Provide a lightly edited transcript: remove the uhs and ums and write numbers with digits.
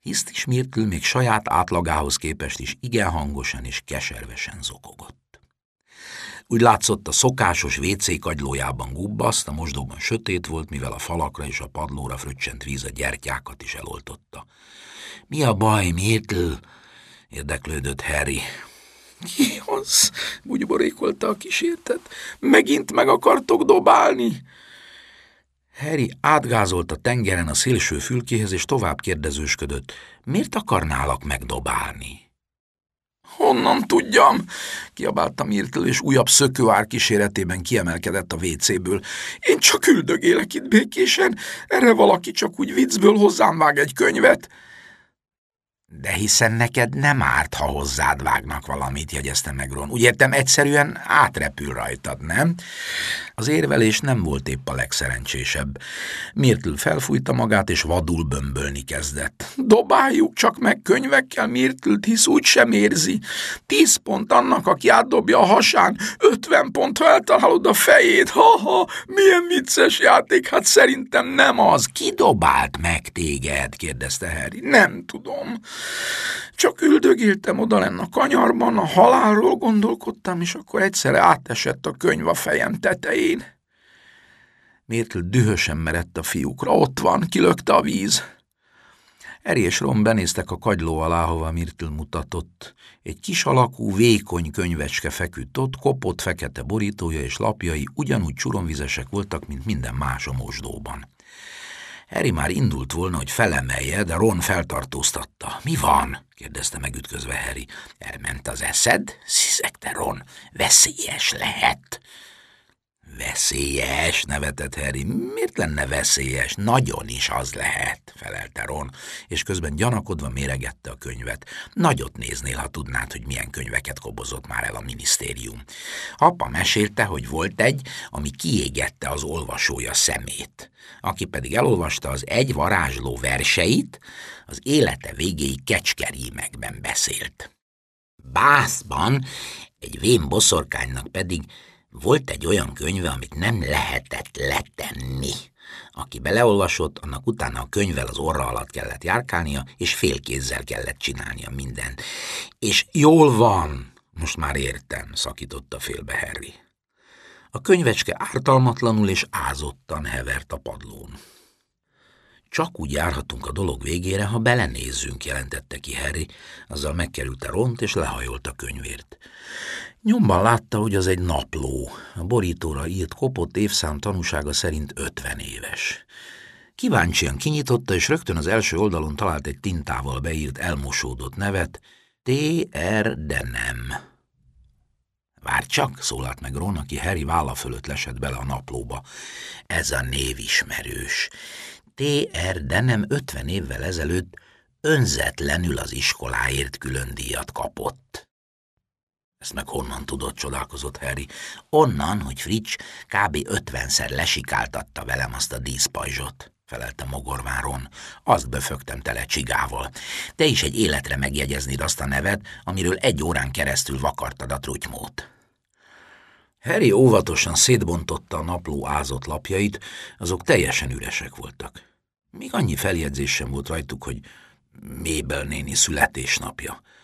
Hisztis Myrtle még saját átlagához képest is igen hangosan és keservesen zokogott. Úgy látszott, a szokásos WC kagylójában gubbaszt, a mosdóban sötét volt, mivel a falakra és a padlóra fröccsent víz a gyertyákat is eloltotta. – Mi a baj, Myrtle? – érdeklődött Harry. – Ki az? – bugyborékolta a kísértet. – Megint meg akartok dobálni? Harry átgázolt a tengeren a szélső fülkéhez, és tovább kérdezősködött. Miért akarnálak megdobálni? Honnan tudjam? Kiabálta Myrtle, és újabb szökőár kíséretében kiemelkedett a WC-ből. Én csak üldögélek itt békésen, erre valaki csak úgy viccből hozzám vág egy könyvet. De hiszen neked nem árt, ha hozzád vágnak valamit, jegyezte meg Ron. Úgy értem, egyszerűen átrepül rajtad, nem? Az érvelés nem volt épp a legszerencsésebb. Myrtle felfújta magát, és vadul bömbölni kezdett. Dobáljuk csak meg könyvekkel Myrtle-t, hisz úgy sem érzi. 10 pont annak, aki átdobja a hasán, 50 pont, ha eltalálod a fejét. Ha, milyen vicces játék, hát szerintem nem az. Ki dobált meg téged? kérdezte Harry. Nem tudom. Csak üldögéltem odalenn a kanyarban, a halálról gondolkodtam, és akkor egyszerre átesett a könyv a fejem tetején. Myrtle dühösen merett a fiúkra. Ott van, kilökte a víz. Harry és Ron benéztek a kagyló alá, hova Myrtle mutatott. Egy kis alakú, vékony könyvecske feküdt ott, kopott fekete borítója és lapjai ugyanúgy csuromvizesek voltak, mint minden más a mosdóban. Harry már indult volna, hogy felemelje, de Ron feltartóztatta. Mi van? kérdezte megütközve Harry. Elment az eszed? Sziszegte Ron. Veszélyes lehet. Veszélyes, nevetett Harry. Miért lenne veszélyes? Nagyon is az lehet, felelte Ron, és közben gyanakodva méregette a könyvet. Nagyot néznél, ha tudnád, hogy milyen könyveket kobozott már el a minisztérium. Apa mesélte, hogy volt egy, ami kiégette az olvasója szemét. Aki pedig elolvasta az egy varázsló verseit, az élete végéig kecskerímekben beszélt. Bászban egy vén boszorkánynak pedig volt egy olyan könyve, amit nem lehetett letenni. Aki beleolvasott, annak utána a könyvvel az orra alatt kellett járkálnia, és félkézzel kellett csinálnia mindent. És jól van, most már értem, szakította félbe Harry. A könyvecske ártalmatlanul és ázottan hevert a padlón. Csak úgy járhatunk a dolog végére, ha belenézzünk, jelentette ki Harry, azzal megkerülte Ront, és lehajolt a könyvért. Nyomban látta, hogy az egy napló. A borítóra írt kopott évszám tanúsága szerint 50 éves. Kíváncsian kinyitotta, és rögtön az első oldalon talált egy tintával beírt elmosódott nevet, T.R. Denham. Várj csak, szólalt meg Ron, aki Harry válla fölött lesett bele a naplóba. Ez a név ismerős. T.R. Denham 50 évvel ezelőtt önzetlenül az iskoláért külön díjat kapott. Ezt meg honnan tudott, csodálkozott Harry. Onnan, hogy Fritz kb. 50-szer lesikáltatta velem azt a díszpajzsot, felelte mogorván Ron. Azt befögtem tele csigával. Te is egy életre megjegyeznéd azt a nevet, amiről 1 órán keresztül vakartad a trutymót. Harry óvatosan szétbontotta a napló ázott lapjait, azok teljesen üresek voltak. Még annyi feljegyzés sem volt rajtuk, hogy Mabel néni születésnapja.